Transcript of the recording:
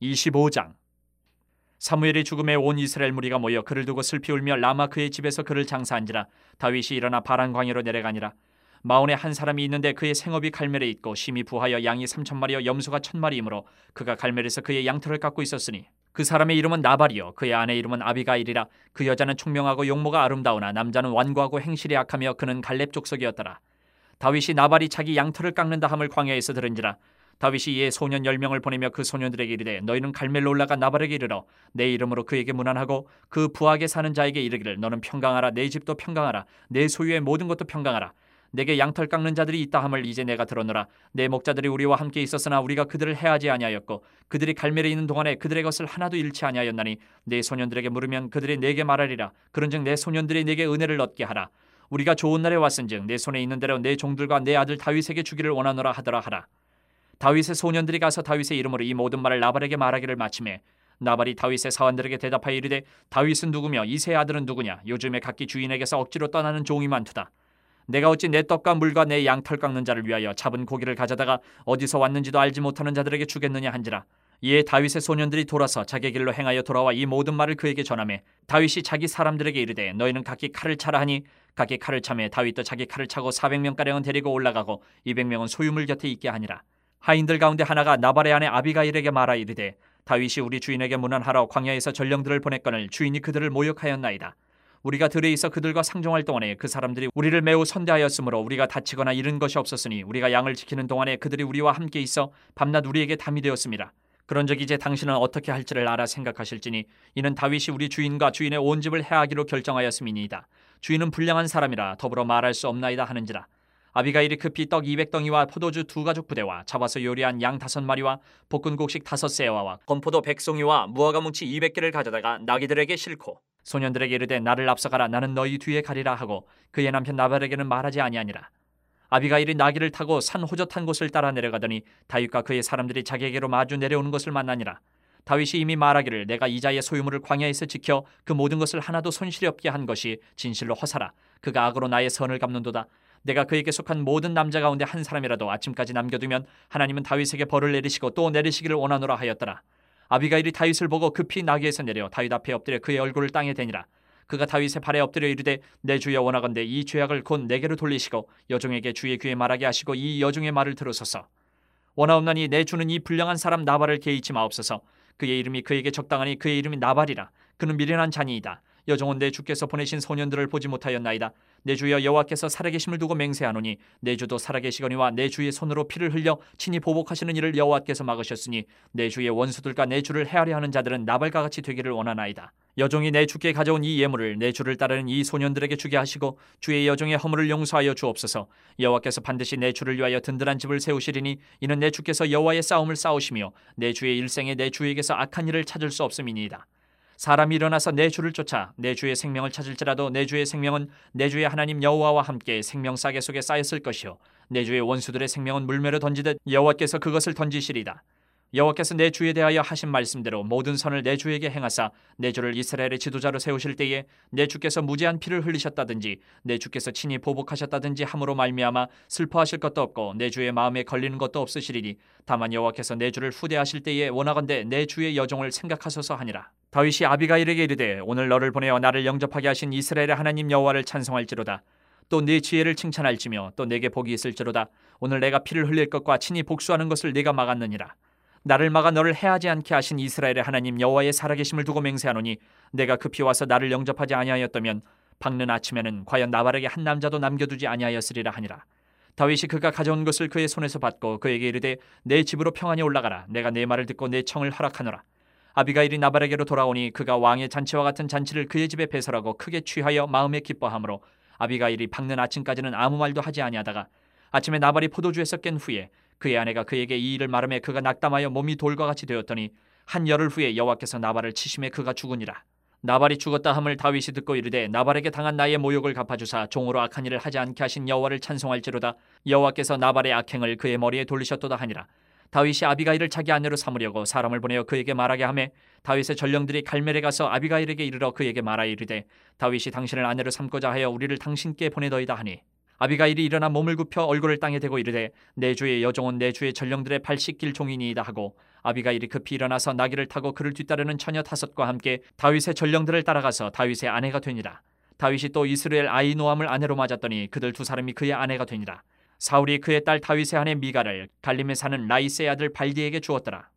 25장. 사무엘의 죽음에 온 이스라엘 무리가 모여 그를 두고 슬피 울며 라마 그의 집에서 그를 장사한지라. 다윗이 일어나 바란 광야로 내려가니라. 마온에 한 사람이 있는데 그의 생업이 갈멜에 있고 심히 부하여 양이 3,000마리여 염소가 1,000마리이므로 그가 갈멜에서 그의 양털을 깎고 있었으니 그 사람의 이름은 나발이요 그의 아내 이름은 아비가일이라. 그 여자는 총명하고 용모가 아름다우나 남자는 완고하고 행실이 악하며 그는 갈렙 족속이었더라. 다윗이 나발이 자기 양털을 깎는다 함을 광야에서 들은지라. 다윗이 이에 소년 10명을 보내며 그 소년들에게 이르되 너희는 갈멜로 올라가 나발에게 이르러 내 이름으로 그에게 문안하고 그 부하게 사는 자에게 이르기를 너는 평강하라. 내 집도 평강하라. 내 소유의 모든 것도 평강하라. 내게 양털 깎는 자들이 있다 함을 이제 내가 들었노라. 내 목자들이 우리와 함께 있었으나 우리가 그들을 해하지 아니하였고 그들이 갈멜에 있는 동안에 그들의 것을 하나도 잃지 아니하였나니 내 소년들에게 물으면 그들이 내게 말하리라. 그런즉 내 소년들이 내게 은혜를 얻게 하라. 우리가 좋은 날에 왔은즉 내 손에 있는 대로 내 종들과 내 아들 다윗에게 주기를 원하노라 하더라 하라. 다윗의 소년들이 가서 다윗의 이름으로 이 모든 말을 나발에게 말하기를 마치매 나발이 다윗의 사원들에게 대답하여 이르되 다윗은 누구며 이새의 아들은 누구냐. 요즘에 각기 주인에게서 억지로 떠나는 종이 많도다. 내가 어찌 내 떡과 물과 내 양털 깎는 자를 위하여 잡은 고기를 가져다가 어디서 왔는지도 알지 못하는 자들에게 주겠느냐 한지라. 이에 다윗의 소년들이 돌아서 자기 길로 행하여 돌아와 이 모든 말을 그에게 전하매 다윗이 자기 사람들에게 이르되 너희는 각기 칼을 차라 하니 각기 칼을 차매 다윗도 자기 칼을 차고 400명가량은 데리고 올라가고 200명은 소유물 곁에 있게 하니라. 하인들 가운데 하나가 나발의 아내 아비가일에게 말하 이르되 다윗이 우리 주인에게 문안하러 광야에서 전령들을 보냈거늘 주인이 그들을 모욕하였나이다. 우리가 들에 있어 그들과 상종할 동안에 그 사람들이 우리를 매우 선대하였으므로 우리가 다치거나 잃은 것이 없었으니 우리가 양을 지키는 동안에 그들이 우리와 함께 있어 밤낮 우리에게 담이 되었습니다. 그런즉 이제 당신은 어떻게 할지를 알아 생각하실지니 이는 다윗이 우리 주인과 주인의 온 집을 해하기로 결정하였음이니이다. 주인은 불량한 사람이라 더불어 말할 수 없나이다 하는지라. 아비가일이 급히 떡 200덩이와 포도주 2가죽 부대와 잡아서 요리한 양 5마리와 볶은 곡식 5세와와 건포도 100송이와 무화과 뭉치 200개를 가져다가 나귀들에게 싣고 소년들에게 이르되 나를 앞서가라. 나는 너희 뒤에 가리라 하고 그의 남편 나발에게는 말하지 아니하니라. 아비가일이 나귀를 타고 산 호젓한 곳을 따라 내려가더니 다윗과 그의 사람들이 자기에게로 마주 내려오는 것을 만나니라. 다윗이 이미 말하기를 내가 이자의 소유물을 광야에서 지켜 그 모든 것을 하나도 손실이 없게 한 것이 진실로 허사라. 그가 악으로 나의 선을 갚는도다. 내가 그에게 속한 모든 남자 가운데 한 사람이라도 아침까지 남겨두면 하나님은 다윗에게 벌을 내리시고 또 내리시기를 원하노라 하였더라. 아비가일이 다윗을 보고 급히 나귀에서 내려 다윗 앞에 엎드려 그의 얼굴을 땅에 대니라. 그가 다윗의 발에 엎드려 이르되 내 주여 원하건대 이 죄악을 곧 내게로 돌리시고 여종에게 주의 귀에 말하게 하시고 이 여종의 말을 들으소서. 원하옵나니 내 주는 이 불량한 사람 나발을 개의치 마옵소서. 그의 이름이 그에게 적당하니 그의 이름이 나발이라. 그는 미련한 자니이다. 여종은 내 주께서 보내신 소년들을 보지 못하였나이다. 내 주여 여호와께서 살아계심을 두고 맹세하노니 내 주도 살아계시거니와 내 주의 손으로 피를 흘려 친히 보복하시는 일을 여호와께서 막으셨으니 내 주의 원수들과 내 주를 해하려 하는 자들은 나발과 같이 되기를 원하나이다. 여종이 내 주께 가져온 이 예물을 내 주를 따르는 이 소년들에게 주게 하시고 주의 여종의 허물을 용서하여 주옵소서. 여호와께서 반드시 내 주를 위하여 든든한 집을 세우시리니 이는 내 주께서 여호와의 싸움을 싸우시며 내 주의 일생에 내 주에게서 악한 일을 찾을 수 없음이니이다. 사람이 일어나서 내 주를 쫓아 내 주의 생명을 찾을지라도 내 주의 생명은 내 주의 하나님 여호와와 함께 생명싸개 속에 쌓였을 것이요 내 주의 원수들의 생명은 물매로 던지듯 여호와께서 그것을 던지시리다. 여호와께서 내 주에 대하여 하신 말씀대로 모든 선을 내 주에게 행하사 내 주를 이스라엘의 지도자로 세우실 때에 내 주께서 무제한 피를 흘리셨다든지 내 주께서 친히 보복하셨다든지 함으로 말미암아 슬퍼하실 것도 없고 내 주의 마음에 걸리는 것도 없으시리니 다만 여호와께서 내 주를 후대하실 때에 원하건대 내 주의 여종을 생각하소서 하니라. 다윗이 아비가일에게 이르되 오늘 너를 보내어 나를 영접하게 하신 이스라엘의 하나님 여호와를 찬송할지로다. 또 네 지혜를 칭찬할지며 또 내게 복이 있을지로다. 오늘 내가 피를 흘릴 것과 친히 복수하는 것을 네가 막았느니라. 나를 막아 너를 해하지 않게 하신 이스라엘의 하나님 여호와의 살아계심을 두고 맹세하노니 내가 급히 와서 나를 영접하지 아니하였다면 밝는 아침에는 과연 나발에게 한 남자도 남겨두지 아니하였으리라 하니라. 다윗이 그가 가져온 것을 그의 손에서 받고 그에게 이르되 내 집으로 평안히 올라가라. 내가 네 말을 듣고 내 청을 허락하노라. 아비가일이 나발에게로 돌아오니 그가 왕의 잔치와 같은 잔치를 그의 집에 배설하고 크게 취하여 마음에 기뻐하므로 아비가일이 밝는 아침까지는 아무 말도 하지 아니하다가 아침에 나발이 포도주에서 깬 후에 그의 아내가 그에게 이 일을 말하며 그가 낙담하여 몸이 돌과 같이 되었더니 한 열흘 후에 여호와께서 나발을 치심에 그가 죽으니라. 나발이 죽었다 함을 다윗이 듣고 이르되 나발에게 당한 나의 모욕을 갚아주사 종으로 악한 일을 하지 않게 하신 여호와를 찬송할지로다. 여호와께서 나발의 악행을 그의 머리에 돌리셨도다 하니라. 다윗이 아비가일을 자기 아내로 삼으려고 사람을 보내어 그에게 말하게 하매 다윗의 전령들이 갈멜에 가서 아비가일에게 이르러 그에게 말하여 이르되 다윗이 당신을 아내로 삼고자 하여 우리를 당신께 보내더이다 하니 아비가일이 일어나 몸을 굽혀 얼굴을 땅에 대고 이르되 내 주의 여종은 내 주의 전령들의 발 씻길 종이니이다 하고 아비가일이 급히 일어나서 나귀를 타고 그를 뒤따르는 처녀 5과 함께 다윗의 전령들을 따라가서 다윗의 아내가 되니라. 다윗이 또 이스라엘 아히노함을 아내로 맞았더니 그들 2사람이 그의 아내가 되니라. 사울이 그의 딸 다윗의 아내 미갈을 갈림에 사는 라이스의 아들 발디에게 주었더라.